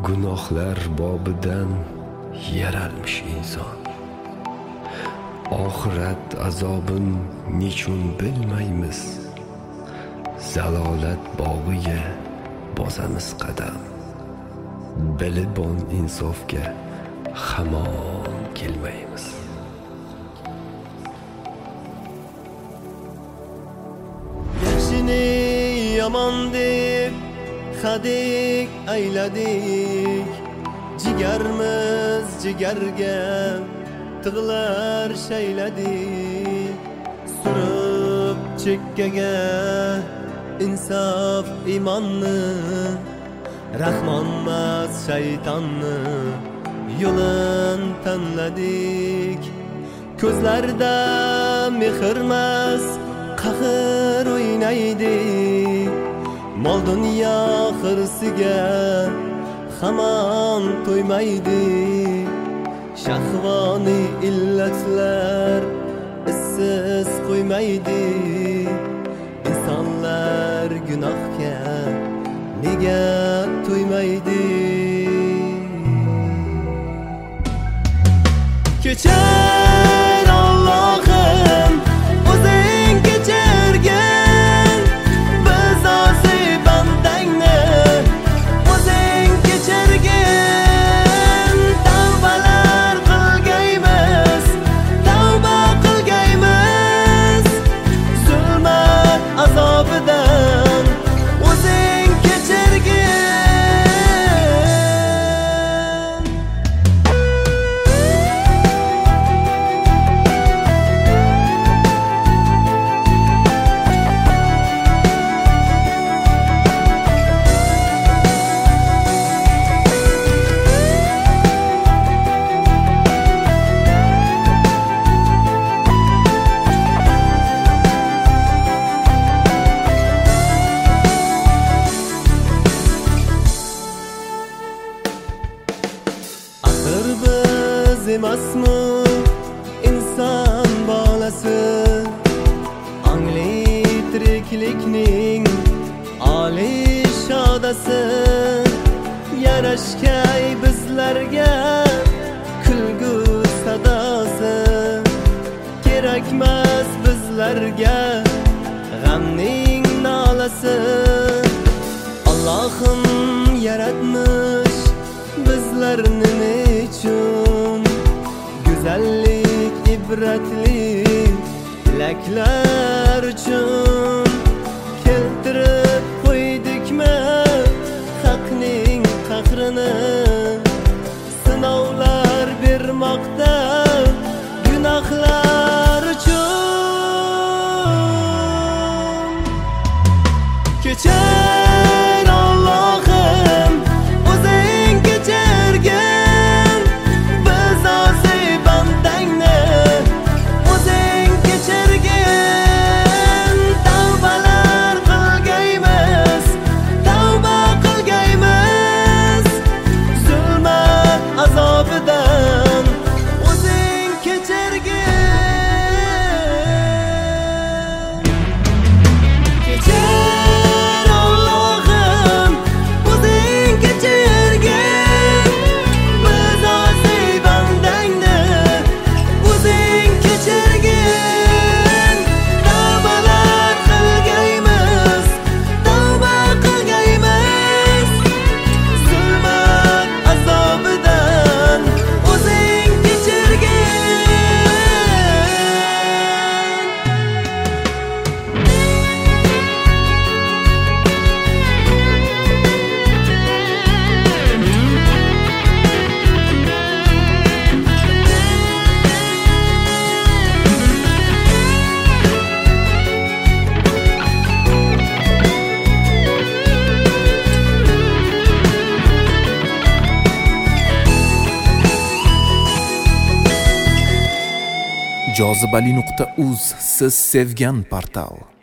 gunohlar bobidan yaralmish inson. Oxirat azobin nechun bilmaymiz, zalolat bog'iga bosamiz qadam. Bilibon insofga hamon kelmaymiz. Yaxshini yomon deb xadik ayladik, jigarmiz jigarga tig'lar shayladik. Surib chekkaga insof iymonni, rahmonmas shaytonni yo'lin tanladik. Ko'zlarda mehrmas qahr o'ynaydi, mol dunyo xirsiga hamon to'ymaydi. Shahvoniy illatlar issiz qo'ymaydi. İnsanlar gunohga nega to'ymaydi? Kechir Allohim, o'zing kechirgin biz ozi bandangni, o'zing kechirgin. Tavbalar qilgaymiz, tavba qilgaymiz, zulmat azobidan o'zing kechirgin. Axir biz emasmi inson bolasi, ongli tiriklikning oliy shodasi. Yarashgay bizlarga kulgu sadosi, kerakmas bizlarga g'amning nolasi. Allohim yaratmish bizlarni nechun, go'zallik ibratli tilaklar uchun. Keltirib qo'ydikmi haqning qahrini, sinovlar bermoqda gunohlar uchun. Kechir Allohim, o'zing kechirgin biz ozi bandangni, o'zing kechirgin. Tavbalar qilgaymiz, tavba qilgaymiz, zulmat azobidan o'zing kechirgin. Kechir Allohim, o'zing kechirgin biz ozi bandangni, o'zing kechirgin. Tavbalar qilgaymiz, tavba qilgaymiz, zulmat azobidan o'zing kechirgin. Jozibali.uz siz sevgan portal.